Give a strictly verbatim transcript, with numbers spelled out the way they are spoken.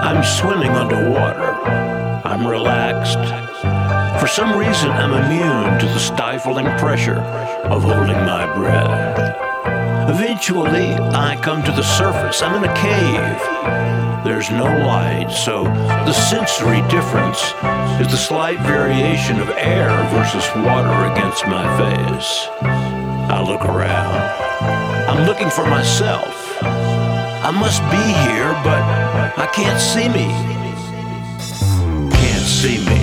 I'm swimming underwater. I'm relaxed. For some reason, I'm immune to the stifling pressure of holding my breath. Eventually, I come to the surface. I'm in a cave. There's no light, so the sensory difference is the slight variation of air versus water against my face. I look around. I'm looking for myself. I must be here, but I can't see me. Can't see me.